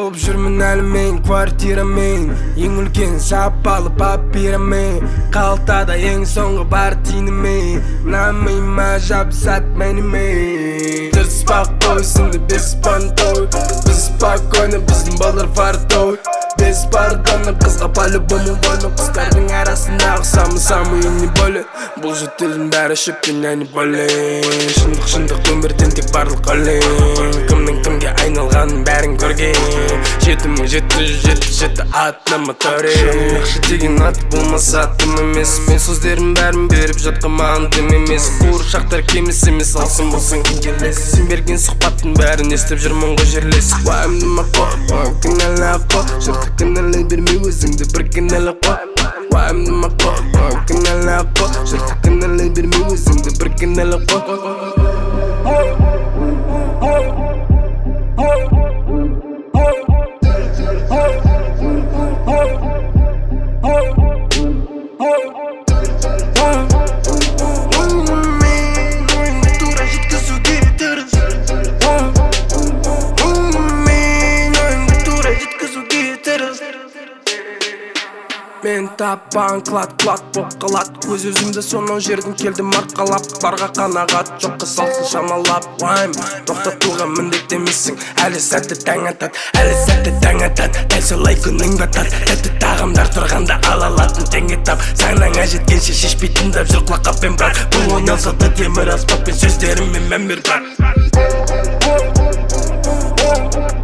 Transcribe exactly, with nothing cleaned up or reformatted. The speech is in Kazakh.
болып жүрмін әлі мен квартирамен ең үлкен сапалы папирамен қалтада ең соңғы бар тиынымен мына миыма жабысады менімен дұрыс спокой сынды бес понтой біз спокойно біздің балдар фартой без пардона қызға по-любому больно қыздардың арасындағы самый-самый не более бұл жөтелдің бәрі шөптен әне болен шындық шындық өмірден тек барлық өлең кімнің кімге айналғанын бәрін көрген жеті мың жеті жүз жетпіс жеті атына моторен жақсы деген аты болмаса атым емес мен сөздерім бәрін беріп жатқан маған дем емес қуыршақтар кеміс емес алсын болсын келес сен берген сұхбаттың бәрін естіп жүрмін ғой жерлес уайымдама қой кінәлі қой жұртты кінәлай бермей өзіңді бір кінәлі қой уайымдама қой кінәлі қой жұртты кінәлай бермей өзіңді бір кінәлі қой мен таппаған клад-клад боп қалады өз өзімді сонау жерден келдім арқалап барға қанағат жоққа салсын шамалап уайым тоқтатуға міндетті емессің әлі сәтті таң атады әлі сәтті таң атады дәл солай күнің батады тәтті тағамдар тұрғанда ала алатын теңге тап санаңа жеткенше шешпей тыңдап жүр құлаққаппен брат бұл ойналса темір аспаппен сөздеріммен мән бер брат